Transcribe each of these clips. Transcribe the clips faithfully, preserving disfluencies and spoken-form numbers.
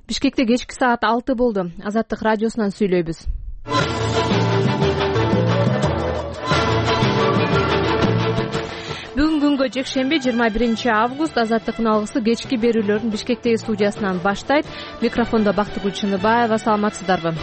Бишкекте кечки саат алты болду. Азаттык радиосунан сүйлөйбүз. Бүгүн күнгө жекшемби жыйырма биринчи август. Азаттыктын алгысы кечки берүүлөрүн Бишкектеги студиясынан баштайт. Микрофондо Бактыгүл Чыныбаева. Саламатсыздарбы?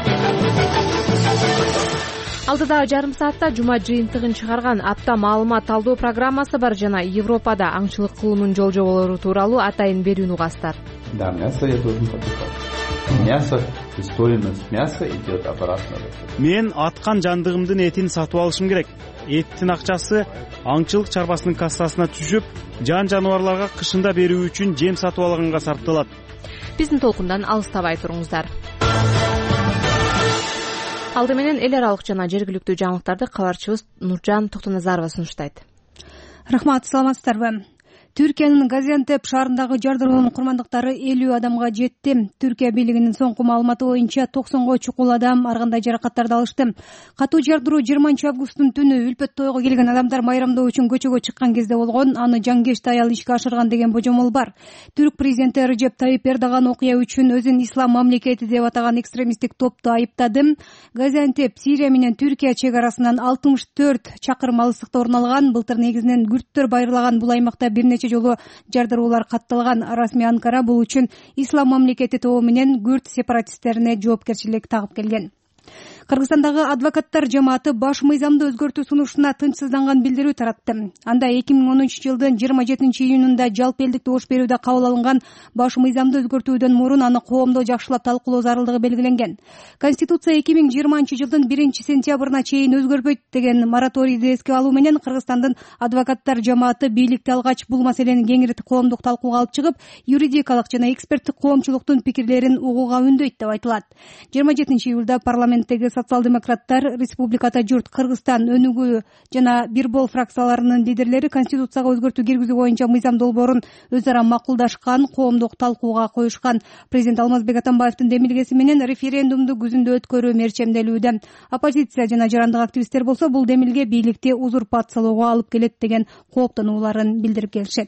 Алдыдагы жарым саатта жума жыйынтыгын чыгарган апта маалымат талдоо программасы бар жана Европада аңчылык кылуунун жол жоболору тууралуу атайын берүүнү угасыздар. Да, мясо я должен покупать. Мясо, стоимость мяса идет обратно. Мен аткан жандыгымдын этин сатып алышым керек. Эттин акчасы аңчылык чарбасынын кассасына түшүп, жан жаныбарларга кышында берүү үчүн жем сатып алганга сарпталат. Биздин толкундан алыстабай туруңуздар. Алды менен эл аралык жана жергиликтүү жаңылыктарды кабарчыбыз Нуржан Токтоназарова сунуштайт. Рахмат, саламатсыздарбы? Түркиянын Газиантеп шаарындагы жардыроонун курмандыктары элүү адамга жетти. Түркия бийлигинин соңку маалыматы боюнча токсонго чукул адам ар кандай жаракаттарды алышты. Катуу жардыроо жыйырманчы августтун түнү үлпөт тойго келген адамдар майрамдоо үчүн көчөгө чыккан кезде болгон. Аны Жангешти аял ишке ашырган деген божомол бар. Түрк президенти Режеп Тайип Эрдоган окуя үчүн өзүн ислам мамлекети деп атаган экстремисттик топту айыптады. Газиантеп Сирия менен Түркия чек арасынан алтымыш төрт чакырым алыстыкта орун алган. Былтыр негизинен күрттөр байырлаган бул аймакта бир нече жолу жардыроолор катталган. Расмий Анкара бул үчүн ислам мамлекети тобу менен күрт сепаратисттерине жоопкерчилик тагып келген. Кыргызстандагы адвокаттар жамааты баш мыйзамды өзгөртүү сунушуна тынчсызданган билдирүү таратты. Анда эки миң онунчу жылдын жыйырма жетинчи июнунда жалпы элдик добуш берүүдө кабыл алынган баш мыйзамды өзгөртүүдөн мурун аны коомдо жакшылап талкуулоо зарылдыгы белгиленген. Конституция эки миң жыйырманчы жылдын биринчи сентябрына чейин өзгөрбөйт деген мораторийди эске алуу менен Кыргызстандын адвокаттар жамааты бийликти алгач бул маселени кеңири коомдук талкууга алып чыгып, юридикалык жана эксперттик коомчулуктун пикирлерин угууга үндөйт деп айтылат. жыйырма жетинчи июлда парламенттеги социал-демократтар, Республиката журт, Кыргызстан, Өнүгүү жана Бирбол фракцияларынын лидерлери Конституцияга өзгөртүү киргизүү боюнча мыйзам долбоорун өз ара макулдашкан, коомдук талкууга коюшкан. Президент Алмазбек Атамбаевдин демилгеси менен референдумду күзүндө өткөрүү мерчемделүүдө. Оппозиция жана жарандык активисттер болсо бул демилге бийликти узурпациялоого алып келет деген кооптонууларын билдирип келишет.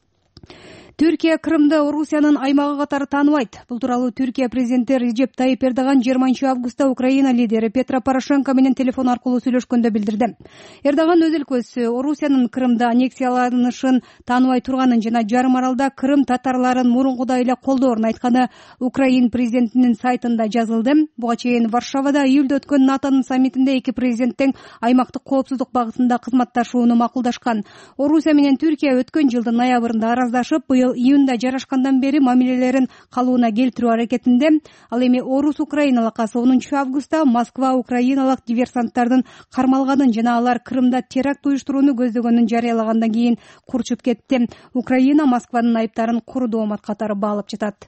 Түркия Крымды Орусиянын аймагы катары тааныбайт. Бул тууралуу Түркия президенти Режеп Тайип Эрдоган жыйырманчы августта Украина лидери Петро Порошенко менен телефон аркылуу сүйлөшкөндө билдирди. Эрдоган өз өлкөсү Орусиянын Крымды аннексияланышын тааныбай турганын жана жарым аралда Крым татарларын мурункудай эле колдоорун айтканы Украин президентинин сайтында жазылды. Буга чейин Варшавада июлда өткөн НАТОнун саммитинде эки президент тең аймактык коопсуздук багытында кызматташууну макулдашкан. Орусия менен Түркия өткөн жылдын ноябрында араздашып, июнда жарашкандан бери мамилелерин калыбына келтирүү аракетинде. Ал эми орус-украиналык касы онунчу августта Москва украиналык диверсанттардын кармалганын жана алар Крымда теракт уюштурууну көздөгөнүн жарыялагандан кийин курчуп кетти. Украина Москванын айыптарын куру доомат катары баалап жатат.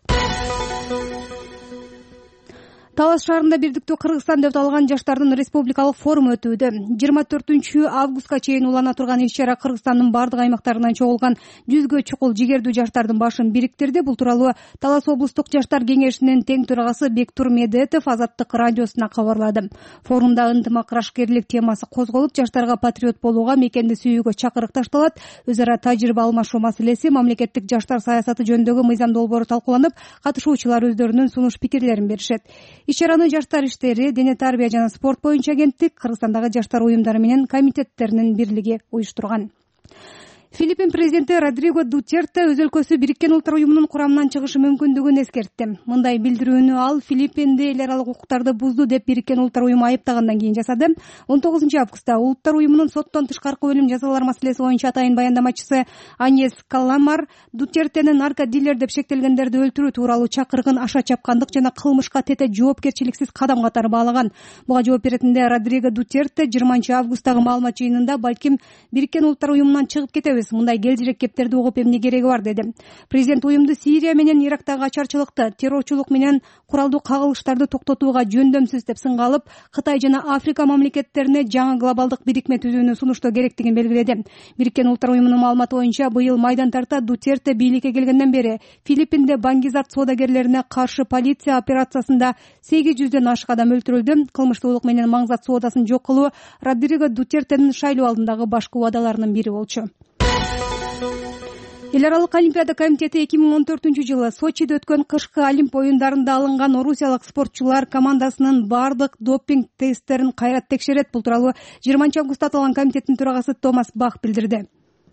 Талас шаарында бирдиктүү Кыргызстан деп аталган жаштардын республикалык форуму өтүүдө. жыйырма төртүнчү августка чейин улана турган иш-чара Кыргызстандын бардык аймактарынан чогулган жүзгө чукул жигердүү жаштардын башын бириктирди. Бул тууралуу Талас облустук жаштар кеңешинин тең төрагасы Бектур Медетов Азаттык радиосуна кабарлады. Форумда ынтымак-ырашкерлик темасы козголуп, жаштарга патриот болууга, мекенди сүйүүгө чакырык ташталат. Өз ара тажрыйба алмашуу маселеси, мамлекеттик жаштар саясаты жөнүндөгү мыйзам долбоору талкууланып, катышуучулар өздөрүнүн сунуш пикирлерин беришет. Иш-чараны жаштар иштери, дене тарбия жана спорт боюнча агенттик, Кыргызстандагы жаштар уюмдары менен комитеттеринин бирлиги уюштурган. Филиппин президенти Родриго Дутерте өз өлкөсү Бириккен Улуттар уюмунун курамынан чыгышы мүмкүндүгүн эскертти. Мындай билдирүүнү ал Филиппинди эл аралык укуктарды бузду деп Бириккен Улуттар уюму айыптагандан кийин жасады. он тогузунчу августта Улуттар уюмунун соттон тышкаркы өлүм жазалар маселеси боюнча атайын баяндамачысы Аньес Каламар Дутертенин наркодилер деп шектелгендерди өлтүрүү тууралуу чакырыгын аша чапкандык жана кылмышка тете жоопкерчиликсиз кадам катары баалаган. Буга жооп беретинде Родриго Дутерте жыйырманчы августтагы маалымат жыйынында балким Бириккен Улуттар уюмунан чыгып кетебиз, мындай келжирек кептерди угуп эмне кереги бар деди. Президент уюмду Сирия менен Ирактагы ачарчылыкты, террорчулук менен куралдуу кагылыштарды токтотууга жөндөмсүз деп сынга алып, Кытай жана Африка мамлекеттерине жаңы глобалдык бирикме түзүүнү сунуштоо керектигин белгиледи. Бириккен Улуттар уюмунун маалыматы боюнча быйыл майдан тарта Дутерте бийликке келгенден бери Филиппинде баңгизат соодагерлерине каршы полиция операциясында сегиз жүздөн ашык адам өлтүрүлдү. Кылмыштуулук менен маңзат соодасын жок кылуу Родриго Дутертенин шайлоо алдындагы башкы убадаларынын бири болчу. Эл аралык олимпиада комитети эки миң он төртүнчү жылы Сочиде өткөн кышкы Олимп оюндарында алынган орусиялык спортчулар командасынын бардык допинг тесттерин кайра текшерет. Бул тууралуу жыйырманчы августта аталган комитеттин төрагасы Томас Бах билдирди.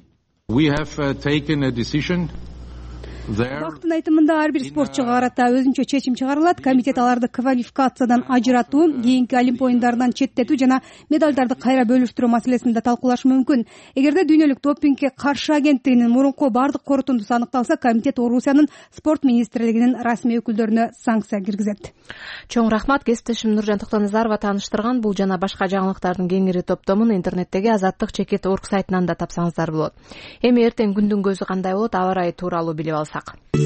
Бактын айтымында ар бир спортчуга карата өзүнчө чечим чыгарылат. Комитет аларды квалификациядан ажыратуу, кийинки Олимп оюндарынан четтетүү жана медалдарды кайра бөлүштүрүү маселесин да талкуулашы мүмкүн. Эгерде дүйнөлүк допингге каршы агенттигинин мурунку бардык корутундусу аныкталса, комитет Орусиянын спорт министрлигинин расмий өкүлдөрүнө санкция киргизет. Чоң рахмат. Кесиптешим Нуржан Токтоназарова тааныштырган. Бул жана башка жаңылыктардын кеңири топтомун интернеттеги азаттык чекит орг сайтынан да тапсаңыздар болот. Эми эртең күндүн көзү кандай болот, аба ырайы тууралуу билип алсак.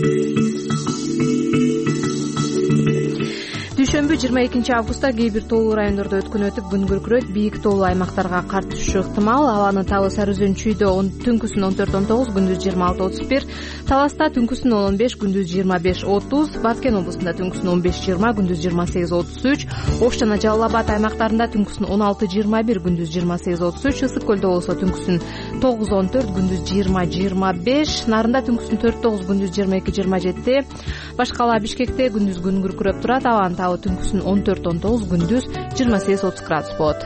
Дүйшөмбү жыйырма экинчи августта кээ бир тоолуу райондордо өткөн өтүп күн күркүрөйт, бийик тоолуу аймактарга кар түшүшү ыктымал. Абанын табы Сары Өзөнчүйдө түнкүсүн он төрт он тогуз, күндүз жыйырма алты отуз бир, Таласта түнкүсүн он он беш, күндүз жыйырма беш отуз, Баткен облусунда түнкүсүн он беш жыйырма, күндүз жыйырма сегиз отуз үч, Ош жана Жалал Абад аймактарында түнкүсүн он алты жыйырма бир, күндүз жыйырма сегиз отуз үч, Ысык көлдө болсо түнкүсүн тогуз он төрт, күндүз жыйырма жыйырма беш, Нарында түнкүсүн төрт тогуз, күндүз жыйырма эки жыйырма жети, Башкала Бишкекте күндүз күн күркүрөп турат, абанын табы түнкүсүн он төрт он тогуз, күндүз жыйырма сегиз отуз градус болот.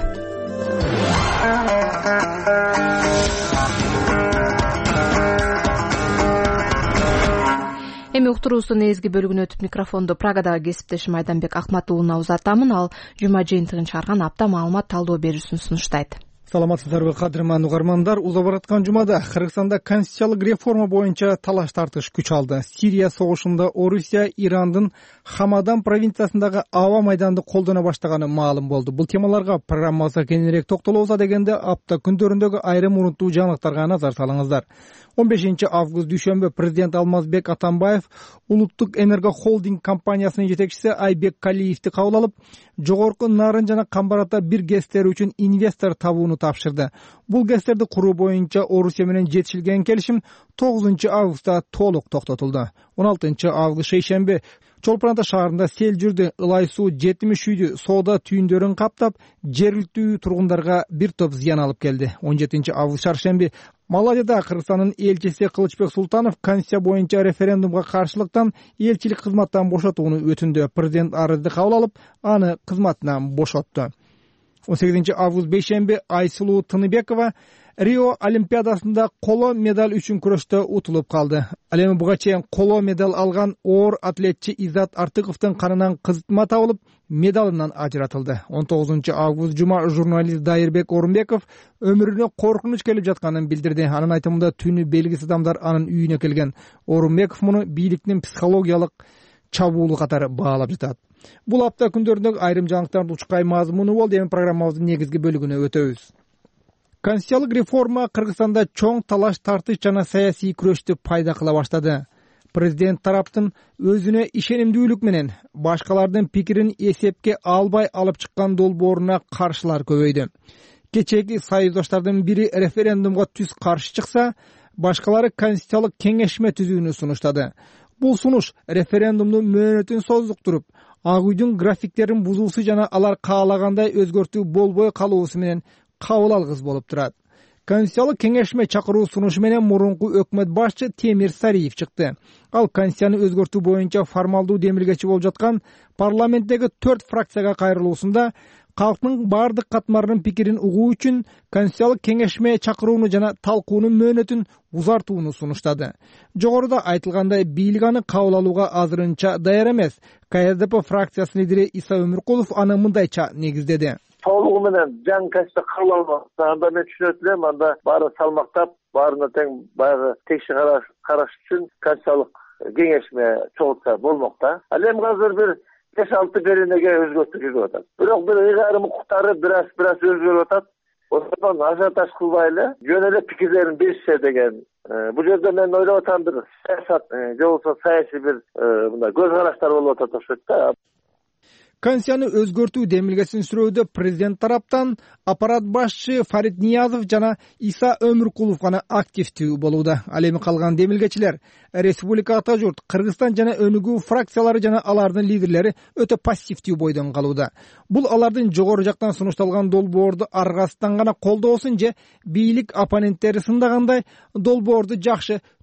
Эми уктуруубуздун негизги бөлүгүнө өтүп микрофонду Прагадагы кесиптешим Айданбек Акматуулуна узатамын. Ал жума жыйынтыгын чыгарган апта маалымат талдоо берүүсүн сунуштайт. Саламатсыздарбы, кадырман угармандар. Уза бараткан жумада Кыргызстанда конституциялык реформа боюнча талаш тартыш күч алды. Сирия согушунда Орусия Ирандын Хамадан провинциясындагы аба майданды колдоно баштаганы маалым болду. Бул темаларга программабызда кененирээк токтолобуз дегенде апта күндөрүндөгү айрым урунттуу жаңылыктарга назар салыңыздар. он бешинчи август дүйшөмбү президент Алмазбек Атамбаев Улуттук энерго холдинг компаниясынын жетекчиси Айбек Калиевди кабыл алып, жогорку Нарын жана Камбарата бир гэстери үчүн инвестор табууну тапшырды. Бул гэстерди куруу боюнча Орусия менен жетишилген келишим тогузунчу августта толук токтотулду. он алтынчы август шейшемби Чолпон Ата шаарында сел жүрдү. Ылай суу жетимиш үйдү, соода түйүндөрүн каптап, жергиликтүү тургундарга бир топ зыян алып келди. он жетинчи август чаршемби Малайзияда Кыргызстандын элчиси Кылычбек Султанов конституция боюнча референдумга каршылыктан элчилик кызматтан бошотууну өтүндү. Президент арызды кабыл алып, аны кызматынан бошотту. он сегизинчи август бейшемби Айсулуу Тыныбекова Рио Олимпиадасында коло медаль үчүн күрөштө утулуп калды. Ал эми буга чейин коло медаль алган оор атлетчи Иззат Артыковдун канынан кызытма табылып, медалынан ажыратылды. он тогузунчу август жума журналист Дайырбек Орунбеков өмүрүнө коркунуч келип жатканын билдирди. Анын айтымында түнү белгисиз адамдар анын үйүнө келген. Орунбеков муну бийликтин психологиялык чабуулу катары баалап жатат. Бул апта күндөрүндөгү айрым жаңылыктардын учкай мазмуну болду. Эми программабыздын негизги бөлүгүнө өтөбүз. Конституциялык реформа Кыргызстанда чоң талаш тартыш жана саясий күрөштү пайда кыла баштады. Президент тараптын өзүнө ишенимдүүлүк менен башкалардын пикирин эсепке албай алып чыккан долбооруна каршылар көбөйдү. Кечеги союздаштардын бири референдумга түз каршы чыкса, башкалары конституциялык кеңешме түзүүнү сунуштады. Бул сунуш референдумдун мөөнөтүн созуктуруп, Ак үйдүн графиктерин бузуусу жана алар каалагандай өзгөртүү болбой калуусу менен кабыл алгыс болуп турат. Конституциялык кеңешме чакыруу сунушу менен мурунку өкмөт башчы Темир Сариев чыкты. Ал конституцияны өзгөртүү боюнча формалдуу демилгечи болуп жаткан парламенттеги төрт фракцияга кайрылуусунда калктын бардык катмарынын пикирин угуу үчүн конституциялык кеңешме чакырууну жана талкуунун мөөнөтүн узартууну сунуштады. Жогоруда айтылгандай, бийлик аны кабыл алууга азырынча даяр эмес. КСДП фракциясынын лидери Иса Өмүркулов аны мындайча негиздеди. Толугу менен жаңы конституция кабыл алынбаса, анда мен түшүнөт элем, анда баары салмактап, баарына тең баягы текши караш караш үчүн конституциялык кеңешме чогултса болмок да. Ал эми азыр бир беш алты беренеге өзгөртүү кирип атат. Бирок бир ыйгарым укуктары бираз бираз өзгөрүп атат. Ошондон ажиотаж кылбай эле жөн эле пикирлерин беришсе деген. Бул жерде мен ойлоп атам, бир саясат же болбосо саясий бир мындай көз караштар болуп атат окшойт да. Конституцияны өзгөртүү демилгесин сүрөөдө президент тараптан аппарат башчы Фарид Ниязов жана Иса Өмүркулов гана активдүү болууда. Ал эми калган демилгечилер Республика Ата журт, Кыргызстан жана Өнүгүү фракциялары жана алардын лидерлери өтө пассивдүү бойдон калууда. Бул алардын жогору жактан сунушталган долбоорду аргасынан гана колдоосун же бийлик оппоненттери сындагандай долбоорду жакшы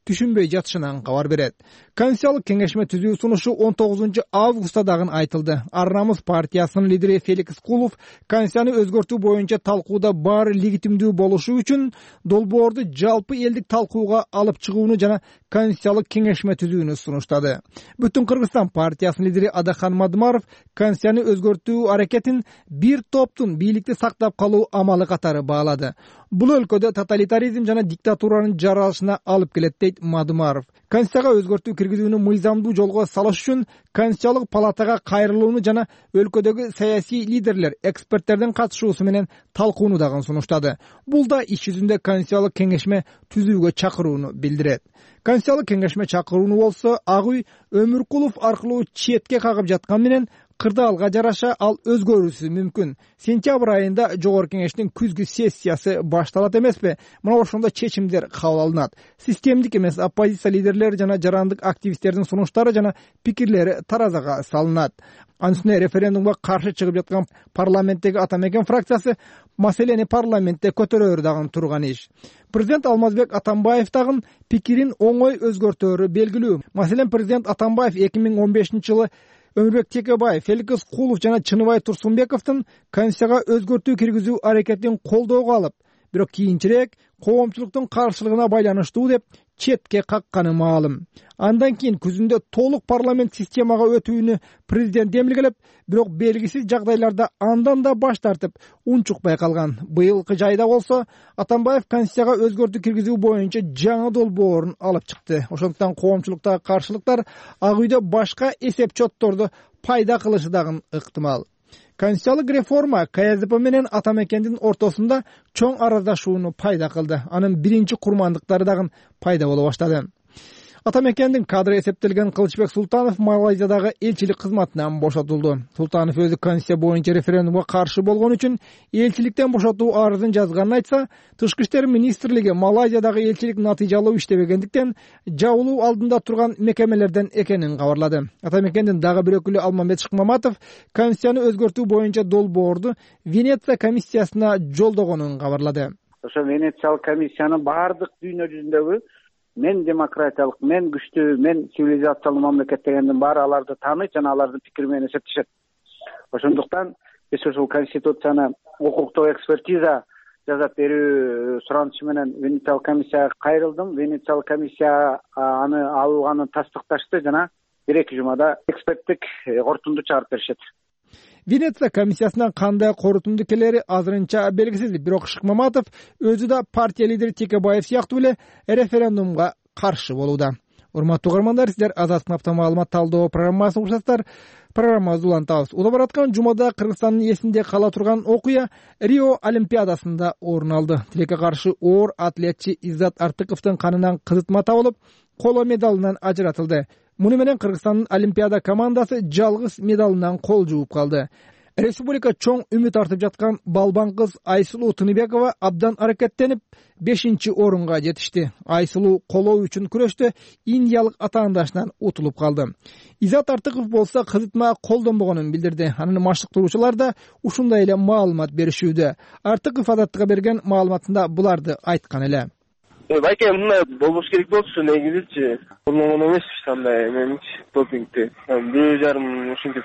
түшүнбөй жатышынан кабар берет. Конституциялык кеңешме түзүү сунушу он тогузунчу августта дагы айтылды. Ар намыс партиясынын лидери Феликс Кулов конституцияны өзгөртүү боюнча талкууда баары легитимдүү болушу үчүн долбоорду жалпы элдик талкууга алып чыгууну жана конституциялык кеңешме түзүүнү сунуштады. Бүтүн Кыргызстан партиясынын лидери Адахан Мадмаров конституцияны өзгөртүү аракетин бир топтун бийликти сактап калуу амалы катары баалады. Бул өлкөдө тоталитаризм жана диктатуранын жаралышына алып келет дейт Мадмаров. Конституцияга өзгөртүү киргизүүнү мыйзамдуу жолго салыш үчүн Конституциялык палатага кайрылууну жана өлкөдөгү саясий лидерлер, эксперттердин катышуусу менен талкууну дагы сунуштады. Бул да иш жүзүндө Конституциялык кеңешме түзүүгө чакырууну билдирет. Конституциялык кеңешме чакырууну болсо Ак үй Өмүркулов аркылуу четке кагып жаткан менен кырдаалга жараша ал өзгөрүүсү мүмкүн. Сентябрь айында жогорку кеңештин күзгү сессиясы башталат эмеспи? Мына ошондо чечимдер кабыл алынат. Системдик эмес оппозиция лидерлери жана жарандык активисттердин сунуштары жана пикирлери таразага салынат. Анын үстүнө референдумга каршы чыгып жаткан парламенттеги Ата Мекен фракциясы маселени парламентте көтөрөөрү дагы турган иш. Президент Алмазбек Атамбаев дагы пикирин оңой өзгөртөөрү белгилүү. Маселен, президент Атамбаев эки миң он бешинчи жылы Өмүрбек Текебаев, Феликс Кулов жана Чыныбай Турсунбековдун конституцияга өзгөртүү киргизүү аракетин колдоого алып, бирок кийинчерээк коомчулуктун каршылыгына байланыштуу деп четке какканы маалым. Андан кийин күзүндө толук парламент системага өтүүнү президент демилгелеп, бирок белгисиз жагдайларда андан да баш тартып, унчукпай калган. Быйылкы жайда болсо Атамбаев конституцияга өзгөртүү киргизүү боюнча жаңы долбоорун алып чыкты. Ошондуктан коомчулуктагы каршылыктар Ак үйдө башка эсеп чотторду пайда кылышы дагы ыктымал. Конституциялык реформа К З П менен Ата Мекендин ортосунда чоң араздашууну пайда кылды. Анын биринчи курмандыктары дагы пайда боло баштады. Ата Мекендин кадры эсептелген Кылычбек Султанов Малайзиядагы элчилик кызматынан бошотулду. Султанов өзү конституция боюнча референдумга каршы болгон үчүн элчиликтен бошотуу арызын жазганын айтса, Тышкы иштер министрлиги Малайзиядагы элчилик натыйжалуу иштебегендиктен жабылуу алдында турган мекемелерден экенин кабарлады. Ата Мекендин дагы бир өкүлү Алмамбет Шыкмаматов конституцияны өзгөртүү боюнча долбоорду Венеция комиссиясына жолдогонун кабарлады. Ошо Венециялык комиссиянын баардык дүйнө жүзүндөгү мен демократиялык, мен күчтүү, мен цивилизациялуу мамлекет дегендин баары аларды тааныйт жана алардын пикири менен эсептешет. Ошондуктан биз ушул конституцияны укуктук экспертиза жасап берүү суранычы менен Венециялык комиссияга кайрылдым. Венециялык комиссия аны алганы тастыкташты жана бир эки жумада эксперттик корутунду чыгарып беришет. Венеция комиссиясынан кандай корутунду келери азырынча белгисиз, бирок Шыкмаматов өзү да партия лидери Текебаев сыяктуу эле референдумга каршы болууда. Урматтуу угармандар, сиздер Азаттык апта маалымат талдоо программасын угушасыздар. Программабызды улантабыз. Удап бараткан жумада Кыргызстандын эсинде кала турган окуя Рио Олимпиадасында орун алды. Тилекке каршы оор атлетчи Иззат Артыковдун канынан кызытма табылып, коло медалынан ажыратылды. Муну менен Кыргызстандын Олимпиада командасы жалгыз медалынан кол жууп калды. Республика чоң үмүт артып жаткан балбан кыз Айсулуу Тыныбекова абдан аракеттенип бешинчи орунга жетишти. Айсулуу колоо үчүн күрөштө индиялык атаандашынан утулуп калды. Иззат Артыков болсо кызытма колдонбогонун билдирди. Анын машыктыруучулар да ушундай эле маалымат беришүүдө. Артыков Азаттыкка берген маалыматында буларды айткан эле. Байке, мындай болбош керек болчу, негизичи. Колдонгон эмеспи андай меничи допингди. бир жарым ушинтип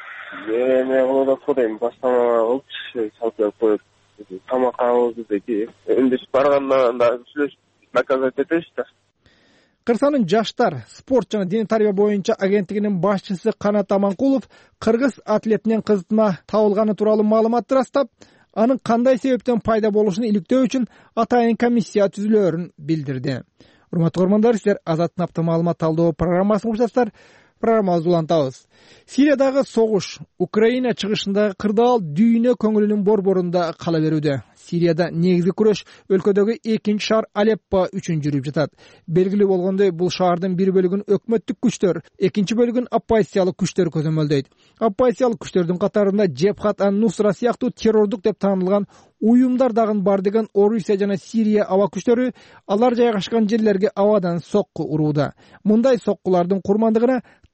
эме кылып атат дейм, бастама болчу, салып коюп, тамак алып деди. Эндешип барганда да сүйлөшүп наказать этешти да. Кыргызстандын жаштар, спорт жана дене тарбия боюнча агенттигинин башчысы Канат Аманкулов кыргыз атлетинен кызытма табылганы тууралуу маалыматты ырастап, анын кандай себептен пайда болушун иликтөө үчүн атайын комиссия түзүлөөрүн билдирди. Урматтуу көрөрмандар, сиздер Азаттык апта маалымат талдоо программасын угушасыздар. Программабызды улантабыз. Сириядагы согуш Украина чыгышындагы кырдаал дүйнө көңүлүнүн борборунда кала берүүдө. Сирияда негизги күрөш өлкөдөгү экинчи шаар Алеппо үчүн жүрүп жатат. Белгилүү болгондой, бул шаардын бир бөлүгүн өкмөттүк күчтөр, экинчи бөлүгүн оппозициялык күчтөр көзөмөлдөйт. Оппозициялык күчтөрдүн катарында Джебхат ан-Нусра сыяктуу террордук деп таанылган уюмдар дагы бар деген Орусия жана Сирия аба күчтөрү алар жайгашкан жерлерге абадан сокку урууда. Мындай соккулардын курмандыгына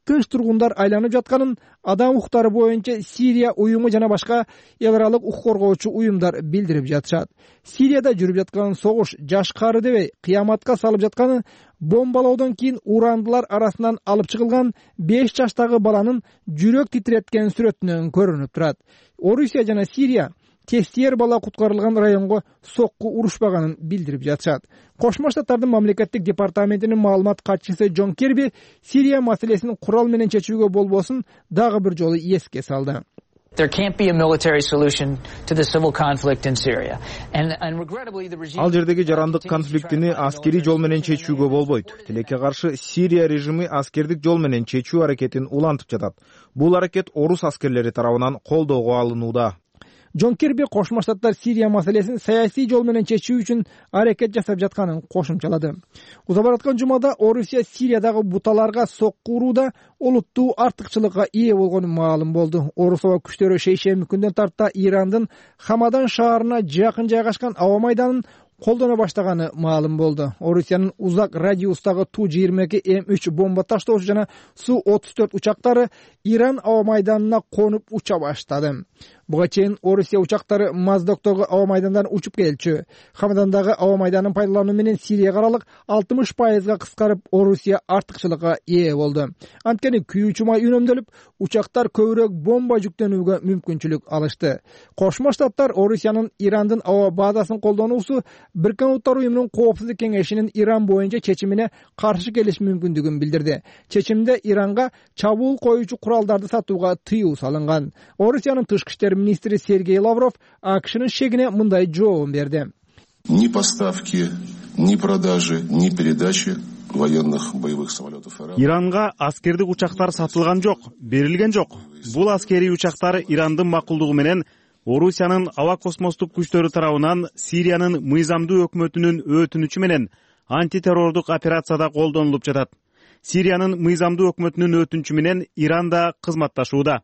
тынч тургундар айланып жатканын адам укуктары боюнча Сирия уюму жана башка эл аралык укук коргоочу уюмдар билдирип жатышат. Сирияда жүрүп жаткан согуш жаш кары дебей кыяматка салып жатканын, бомбалоодон кийин урандылар арасынан алып чыгылган беш жаштагы баланын жүрөк титиреткен сүрөтүнөн көрүнүп турат. Орусия жана Сирия тестиер бала куткарылган районго сокку урушпаганын билдирип жатышат. Кошмо Штаттардын мамлекеттик департаментинин маалымат катчысы Джон Кирби Сирия маселесин курал менен чечүүгө болбосун дагы бир жолу эске салды. There can't be a military solution to the civil conflict in Syria. And, and regrettably the regime... Ал жердеги жарандык конфликтини аскери жол менен чечүүгө болбойт. Тилекке каршы Сирия режими аскердик жол менен чечүү аракетин улантып жатат. Бул аракет орус аскерлери тарабынан колдоого алынууда. Джон Кирби Кошмо Штаттар Сирия маселесин саясий жол менен чечүү үчүн аракет жасап жатканын кошумчалады. Уза бараткан жумада Орусия Сириядагы буталарга сокку урууда олуттуу артыкчылыкка ээ болгону маалым болду. Орус аба күчтөрү шейшемби күндөн тарта Ирандын Хамадан шаарына жакын жайгашкан аба майданын колдоно баштаганы маалым болду. Орусиянын узак радиустагы Ту жыйырма эки М үч бомба таштоочу жана Су отуз төрт учактары Иран аба майданына конуп уча баштады. Буга чейин Орусия учактары Моздоктогу аба майдандан учуп келчү. Хамадандагы аба майданын пайдалануу менен Сирияга аралык алтымыш пайызга кыскарып, Орусия артыкчылыкка ээ болду. Анткени күйүүчү май үнөмдөлүп, учактар көбүрөөк бомба жүктөнүүгө мүмкүнчүлүк алышты. Кошмо Штаттар Орусиянын Ирандын аба базасын колдонуусу Бириккен Улуттар уюмунун Коопсуздук кеңешинин Иран боюнча чечимине каршы келиш мүмкүндүгүн билдирди. Чечимде Иранга чабуул коюучу куралдарды сатууга тыюу салынган. Орусиянын тышкы иштер министри Сергей Лавров АКШнын шегине мындай жообун берди. Ни поставки, ни продажи, ни передачи военных боевых самолетов Ирана. Иранга аскердик учактар сатылган жок, берилген жок. Бул аскерий учактар Ирандын макулдугу менен Орусиянын аба космостук күчтөрү тарабынан Сириянын мыйзамдуу өкмөтүнүн өтүнүчү менен антитеррордук операцияда колдонулуп жатат. Сириянын мыйзамдуу өкмөтүнүн өтүнүчү менен Иран да кызматташууда.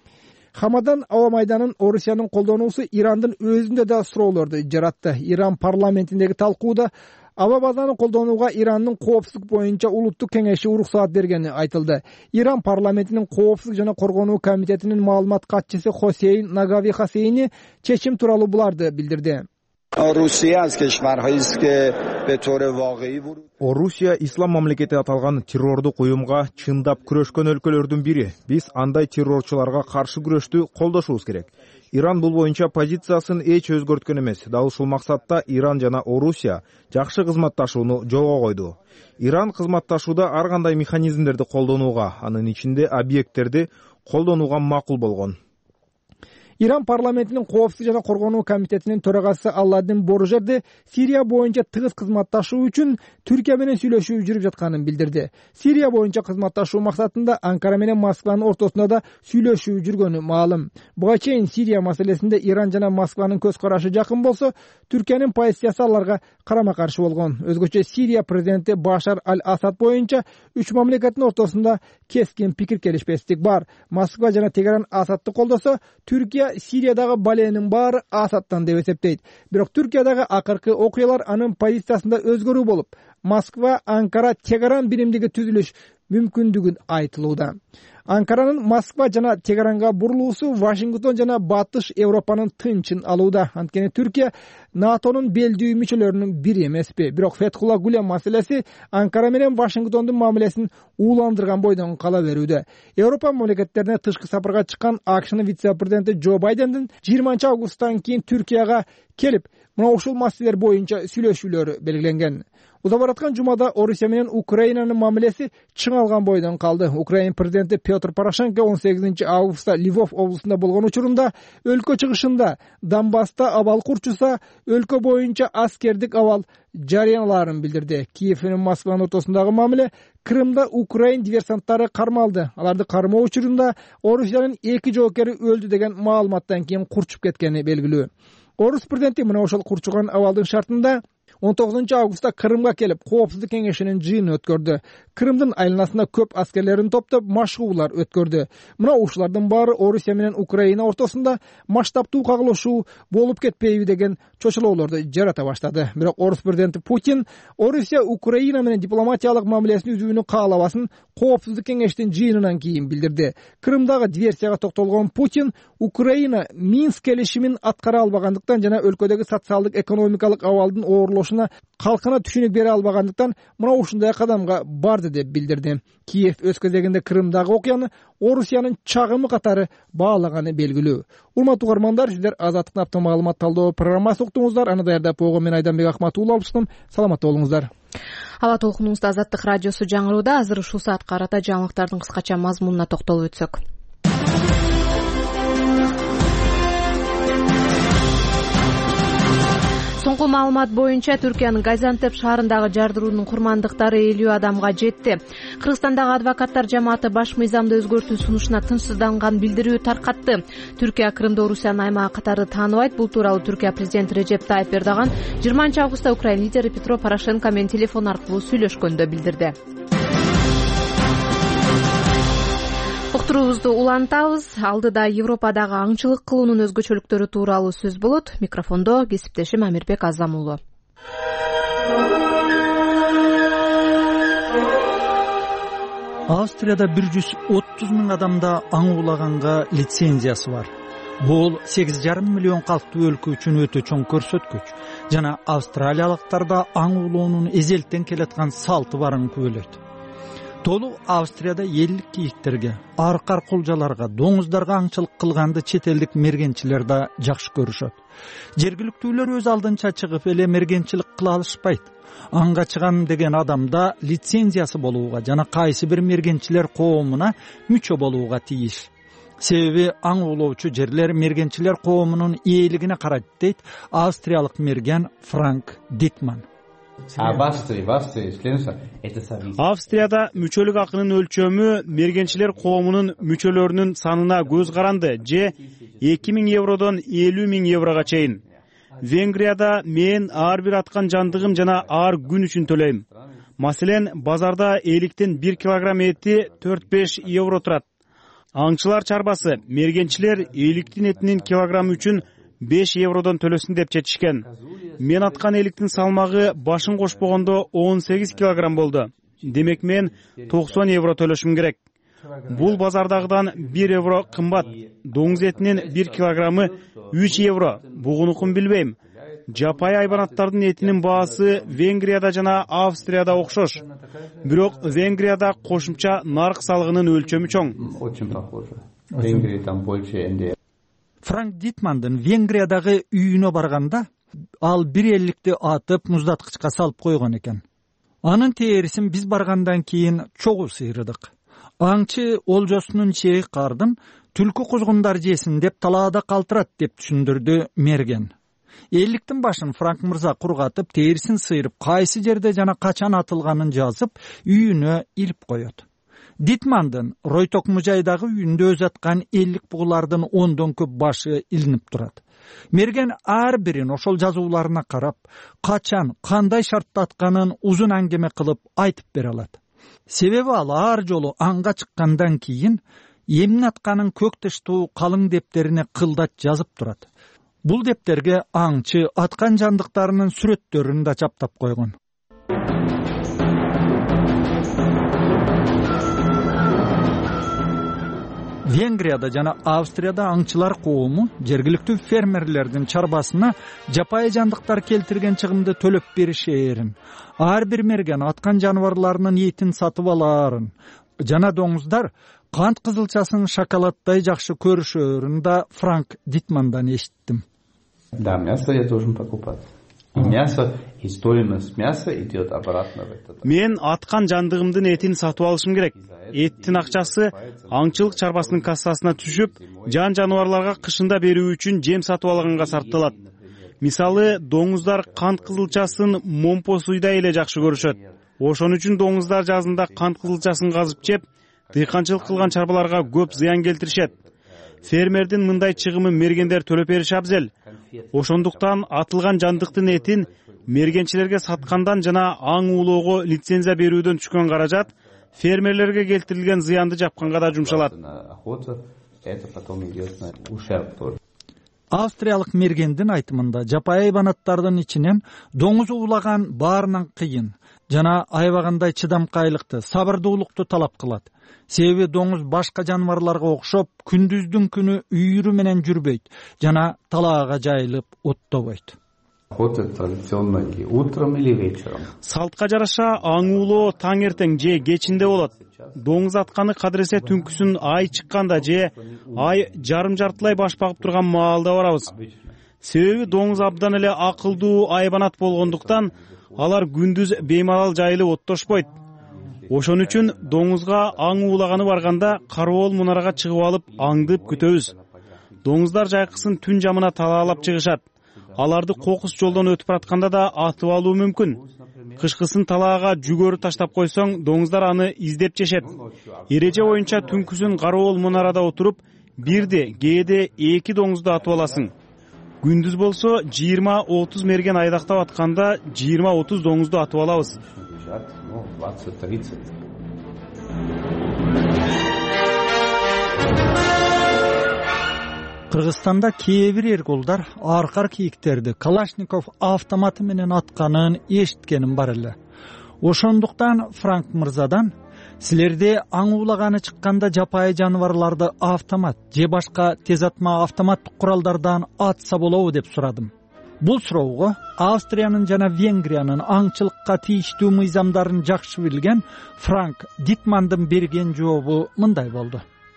Хамадан аба майданын Орусиянын колдонуусу Ирандын өзүндө да суроолорду жаратты. Иран парламентиндеги талкууда аба базаны колдонууга Ирандын коопсуздук боюнча улуттук кеңеши уруксаат бергени айтылды. Иран парламентинин коопсуздук жана коргонуу комитетинин маалымат катчысы Хосейн Нагави Хасейни чечим тууралуу буларды билдирди. Орусия ислам мамлекети аталган террордук уюмга чындап күрөшкөн өлкөлөрдүн бири. Биз андай террорчуларга каршы күрөштү колдошубуз керек. Иран бул боюнча позициясын эч өзгөрткөн эмес. Дал ушул максатта Иран жана Орусия жакшы кызматташууну жолго койду. Иран кызматташууда ар кандай механизмдерди колдонууга, анын ичинде объекттерди колдонууга макул болгон. Иран парламентинин коопсуздук жана коргонуу комитетинин төрагасы Алладин Боржерди Сирия боюнча тыгыз кызматташуу үчүн Түркия менен сүйлөшүү жүрүп жатканын билдирди. Сирия боюнча кызматташуу максатында Анкара менен Москванын ортосунда да сүйлөшүү жүргөнү маалым. Буга чейин Сирия маселесинде Иран жана Москванын көз карашы жакын болсо, Түркиянын позициясы аларга карама каршы болгон. Өзгөчө Сирия президенти Башар аль-Асад боюнча үч мамлекеттин ортосунда кескин пикир келишпестик бар. Москва жана Тегеран Асадты колдосо, Түркия Сириядагы баленин баары Асадтан деп эсептейт. Бирок Түркиядагы акыркы окуялар анын позициясында өзгөрүү болуп, Москва, Анкара, Тегеран биримдиги түзүлүш мүмкүндүгүн айтылууда. Анкаранын Москва жана Тегеранга бурулуусу Вашингтон жана Батыш Европанын тынчын алууда. Анткени Түркия НАТОнун белдүү мүчөлөрүнүн бири эмеспи. Бирок Фетхулла Гулен маселеси Анкара менен Вашингтондун мамилесин ууландырган бойдон кала берүүдө. Европа мамлекеттерине тышкы сапарга чыккан АКШнын вице-президенти Джо Байдендин жыйырманчы августтан кийин Түркияга келип, мына ушул маселелер боюнча сүйлөшүүлөр белгиленген. Уза бараткан жумада Орусия менен Украинанын мамилеси чыңалган бойдон калды. Украин президенти Петр Порошенко он сегизинчи августта Львов облусунда болгон учурунда өлкө чыгышында Донбасста абал курчуса, өлкө боюнча аскердик абал жарыялаарын билдирди. Киев менен Москванын ортосундагы мамиле Крымда Украин диверсанттары кармалды. Аларды кармоо учурунда Орусиянын эки жоокери өлдү деген маалыматтан кийин курчуп кеткени белгилүү. Орус президенти мына ошол курчуган абалдын шартында он тогузунчу августта Крымга келип, Коопсуздук кеңешинин жыйынын өткөрдү. Крымдын айланасына көп аскерлерин топтоп машыгуулар өткөрдү. Мына ушулардын баары Орусия менен Украина ортосунда масштабтуу кагылышуу болуп кетпейби деген чочулоолорду жарата баштады. Бирок Орус президенти Путин Орусия Украина менен дипломатиялык мамилесин үзүүнү каалабасын Коопсуздук кеңештин жыйынынан кийин билдирди. Крымдагы диверсияга токтолгон Путин Украина Минск келишимин аткара албагандыктан жана өлкөдөгү социалдык экономикалык абалдын оорлошуна калкына түшүнүк бере албагандыктан мына ушундай кадамга барды деп билдирди. Киев өз кезегинде Крымдагы окуяны Орусиянын чагымы катары баалаганы белгилүү. Урматтуу угармандар, сиздер Азаттыктын автомат маалымат талдоо программасын уктуңуздар. Аны даярдап койгон мен Айданбек Акматуулла алыптым. Саламатта болуңуздар. Аба толкунубузда Азаттык радиосу жаңырууда. Азыр ушул саатка карата жаңылыктардын кыскача мазмунуна токтолуп өтсөк. Соңку маалымат боюнча Түркиянын Газиантеп шаарындагы жардыруунун курмандыктары элүү адамга жетти. Кыргызстандагы адвокаттар жамааты баш мыйзамды өзгөртүү сунушуна тынчсызданган билдирүү таркатты. Түркия Крымды Орусиянын аймагы катары тааныбайт. Бул тууралуу Түркия президенти Режеп Тайып Эрдоган жыйырманчы августта Украина лидери Петро Порошенко менен телефон аркылуу сүйлөшкөндө билдирди. Уктуруубузду улантабыз. Алдыда Европадагы аңчылык кылуунун өзгөчөлүктөрү тууралуу сөз болот. Микрофондо кесиптешим Амирбек Азам уулу. Австрияда бир жүз отуз миң адамда аң уулаганга лицензиясы бар. Бул сегиз жарым миллион калктуу өлкө үчүн өтө чоң көрсөткүч. Жана австралиялыктарда аң уулоонун эзелтен келаткан салты барын күбөлөйт. Толу Австрияда элдик кийиктерге, аркар кулжаларга, доңуздарга аңчылык кылганды чет элдик мергенчилер да жакшы көрүшөт. Жергиликтүүлөр өз алдынча чыгып эле мергенчилик кыла алышпайт. Аңга чыгам деген адамда лицензиясы болууга жана кайсы бир мергенчилер коомуна мүчө болууга тийиш. Себеби аң уулоочу жерлер мергенчилер коомунун ээлигине карайт дейт австриялык мерген Франк Дитман. Австрияда мүчөлүк акынын өлчөмү мергенчилер коомунун мүчөлөрүнүн санына көз каранды же эки миң евродон элүү миң еврого чейин. Венгрияда мен ар бир аткан жандыгым жана ар күн үчүн төлөйм. Маселен, базарда эликтен бир килограмм эти төрт беш евро турат. Аңчылар чарбасы мергенчилер эликтин этинин килограммы үчүн беш евродон төлөсүн деп чечишкен. Мен аткан эликтин салмагы башын кошпогондо он сегиз килограмм болду. Демек мен токсон евро төлөшүм керек. Бул базардагыдан бир евро кымбат. Доңуз этинин бир килограммы үч евро. Бугунукун билбейм. Жапай айбанаттардын этинин баасы Венгрияда жана Австрияда окшош. Бирок Венгрияда кошумча нарк салыгынын өлчөмү чоң. Венгриядан больше. Франк Дитмандын Венгриядагы үйүнө барганда ал бир элдикти атып муздаткычка салып койгон экен. Анын терисин биз баргандан кийин чогуу сыйрыдык. Аңчы олжосунун чеги кардын түлкү кузгундар жесин деп талаада калтырат деп түшүндүрдү мерген. Элдиктин башын Франк мырза кургатып, терисин сыйрып, кайсы жерде жана качан атылганын жазып, үйүнө илип коет. Дитмандын Ройток мужайдагы үйүндө өз аткан элдик бугулардын ондон көп башы илинип турат. Мерген ар бирин ошол жазууларына карап, качан, кандай шартта атканын узун аңгеме кылып айтып бере алат. Себеби ал ар жолу аңга чыккандан кийин эмне атканын көк тыштуу калың дептерине кылдат жазып турат. Бул дептерге аңчы аткан жандыктарынын сүрөттөрүн да чаптап койгон. Венгрияда жана Австрияда аңчылар коому жергиликтүү фермерлердин чарбасына жапайы жандыктар келтирген чыгымды төлөп беришээрин, ар бир мерген аткан жаныбарларынын этин сатып алаарын жана доңуздар кант кызылчасын шоколадтай жакшы көрүшөрүн да Франк Дитмандан эшиттим. Да, мясо я должен покупать. Мясо и стоимость мяса идет обратно в этот. Мен аткан жандыгымдын этин сатып алышым керек. Эттин акчасы аңчылык чарбасынын кассасына түшүп, жан жаныбарларга кышында берүү үчүн жем сатып алганга сарпталат. Мисалы, доңуздар кант кызылчасын момпо суйдай эле жакшы көрүшөт. Ошон үчүн доңуздар жазында кант кызылчасын казып жеп, дыйканчылык кылган чарбаларга көп зыян келтиришет. Фермердин мындай чыгымын мергендер төлөп бериши абзел. Ошондуктан атылган жандыктын этин мергенчилерге саткандан жана аң уулоого лицензия берүүдөн түшкөн каражат фермерлерге келтирилген зыянды жапканга да жумшалат. Австриялык мергендин айтымында жапайы айбанаттардын ичинен доңуз уулаган баарынан кыйын жана айбагандай чыдамкайлыкты, сабырдуулукту талап кылат. Себеби доңуз башка жаныбарларга окшоп күндүздүн күнү үйүрү менен жүрбөйт жана талаага жайылып оттобойт. Салтка жараша аң уулоо таң эртең же кечинде болот. Доңуз атканы кадыресе түнкүсүн ай чыкканда же ай жарым жартылай баш багып турган маалда барабыз. Себеби доңуз абдан эле акылдуу айбанат болгондуктан алар күндүз беймалал жайылып оттошпойт. Ошон үчүн доңузга аң уулаганы барганда кароол мунарага чыгып алып аңдып күтөбүз. Доңуздар жайкысын түн жамына талаалап чыгышат. Аларды кокус жолдон өтүп баратканда да атып алуу мүмкүн. Кышкысын талаага жүгөрү таштап койсоң, доңуздар аны издеп жешет. Эреже боюнча түнкүсүн кароол мунарада отуруп, бирди, кээде эки доңузду атып аласың. Күндүз болсо жыйырма отуз мерген айдактап атканда жыйырма отуз доңузду атып алабыз. Кыргызстанда кээ бир эркулдар аркар кийиктерди Калашников автоматы менен атканын эшиткеним бар эле. Ошондуктан Франк мырзадан силерде аң уулаганы чыкканда жапайы жаныбарларды автомат же башка тез атма автоматтык куралдардан атса болобу деп сурадым. Бул суроого Австриянын жана Венгриянын аңчылыкка тийиштүү мыйзамдарын жакшы билген Франк Дитмандын берген жообу мындай болду.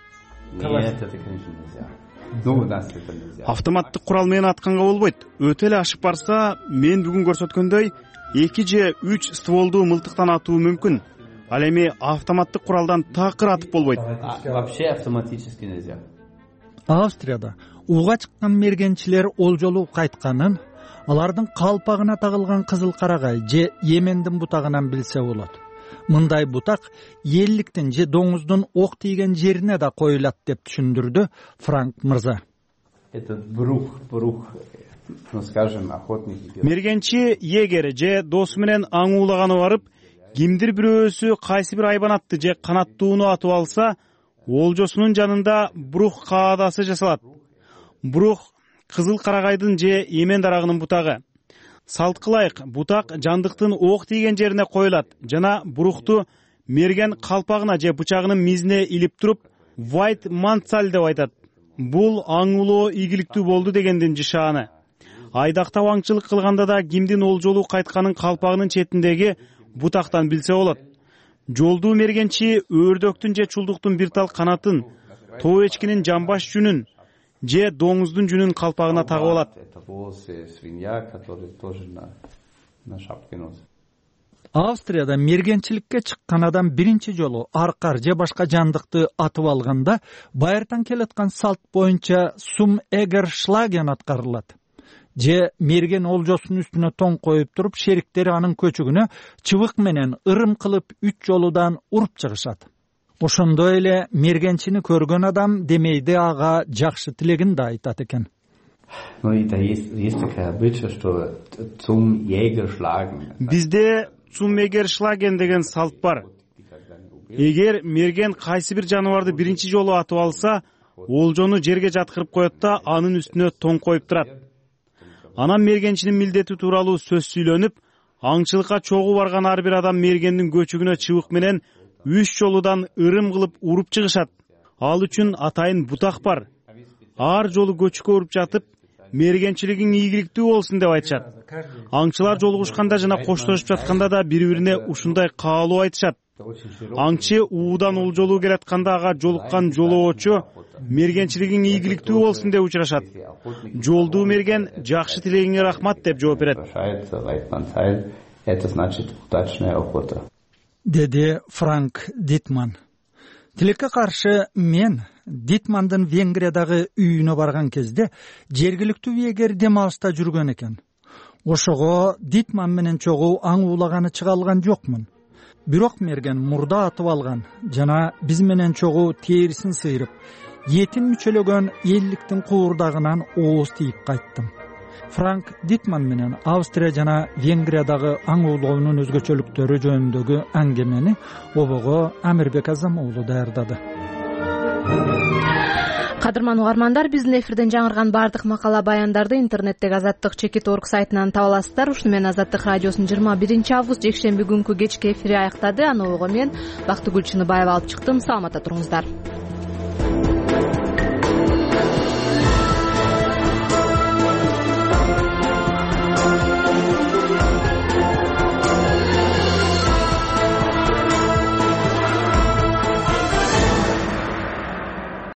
Автоматтык курал менен атканга болбойт. Өтө эле ашып барса, мен бүгүн көрсөткөндөй эки же үч стволду мылтыктан атуу мүмкүн. Ал эми автоматтык куралдан такыр атып болбойт. Вообще автоматически нельзя. Австрияда ууга чыккан мергенчилер олжолуу кайтканын алардын калпагына тагылган кызыл карагай же Йемендин бутагынан билсе болот. Мындай бутак элликтин же доңуздун ок тийген жерине да коюлат деп түшүндүрдү Франк мырза. Этот брух, брух, ну скажем, охотники. Мергенчи егер же досу менен аң уулаганы барып, кимдир бирөөсү кайсы бир айбанатты же канаттууну атып алса, олжосунун жанында брух каадасы жасалат. Брух кызыл карагайдын же эмен дарагынын бутагы. Салт кылайык, бутак жандыктын ок тийген жерине коюлат жана брухту мерген калпагына же бычагынын мизине илип туруп, white mantsal деп айтат. Бул аң уулоо ийгиликтүү болду дегендин жишааны. Айдактап аңчылык кылганда да кимдин олжолуу кайтканын калпагынын четиндеги бутактан билсе болот. Жолдуу мергенчи өрдөктүн же чулдуктун бир тал канатын, тоо эчкинин жамбаш жүнүн же доңуздун жүнүн калпагына тагып алат. Австрияда мергенчиликке чыккан адам биринчи жолу аркар же башка жандыкты атып алганда байыртан келаткан салт боюнча сум эгер шлаген аткарылат. Же мерген олжосунун үстүнө тоң коюп туруп, шериктери анын көчүгүнө чыбык менен ырым кылып үч жолудан уруп чыгышат. Ошондой эле мергенчини көргөн адам демейде ага жакшы тилегин да айтат экен. Бизде цумегершлаген деген салт бар. Эгер мерген кайсы бир жаныбарды биринчи жолу атып алса, олжону жерге жаткырып коет да анын үстүнө тоң коюп турат. Анан мергенчинин милдети тууралуу сөз сүйлөнүп, аңчылыкка чогуу барган ар бир адам мергендин көчүгүнө чыбык менен үч жолудан ырым кылып уруп чыгышат. Ал үчүн атайын бутак бар. Ар жолу көчүккө уруп жатып, мергенчилигиң ийгиликтүү болсун деп айтышат. Аңчылар жолугушканда жана коштошуп жатканда да бири-бирине ушундай каалоо айтышат. Аңчы уудан олжолуу келатканда ага жолуккан жолоочу мергенчилигиң ийгиликтүү болсун деп учурашат. Жолдуу мерген жакшы тилегиңе рахмат деп жооп берет. Деди Франк Дитман. Тилекке каршы мен Дитмандын Венгриядагы үйүнө барган кезде жергиликтүү биегер дем алышта жүргөн экен. Ошого Дитман менен чогуу аң уулаганы чыга алган жокмун. Бирок мерген мурда атып алган жана биз менен чогуу терисин сыйрып, этин мүчөлөгөн элликтин куурдагынан ооз тийип кайттым. Франк Дитман менен Австрия жана Венгриядагы аң уулоонун өзгөчөлүктөрү жөнүндөгү аңгемени обого Амирбек Азам уулу даярдады. Кадырман угармандар, биздин эфирден жаңырган баардык макала баяндарды интернеттеги азаттык чекит орг сайтынан таба аласыздар. Ушуну менен Азаттык радиосунун жыйырма биринчи август жекшемби күнкү кечки эфири аяктады. Аны ого мен Бактыгүл Чыныбаева алып чыктым. Саламатта туруңуздар.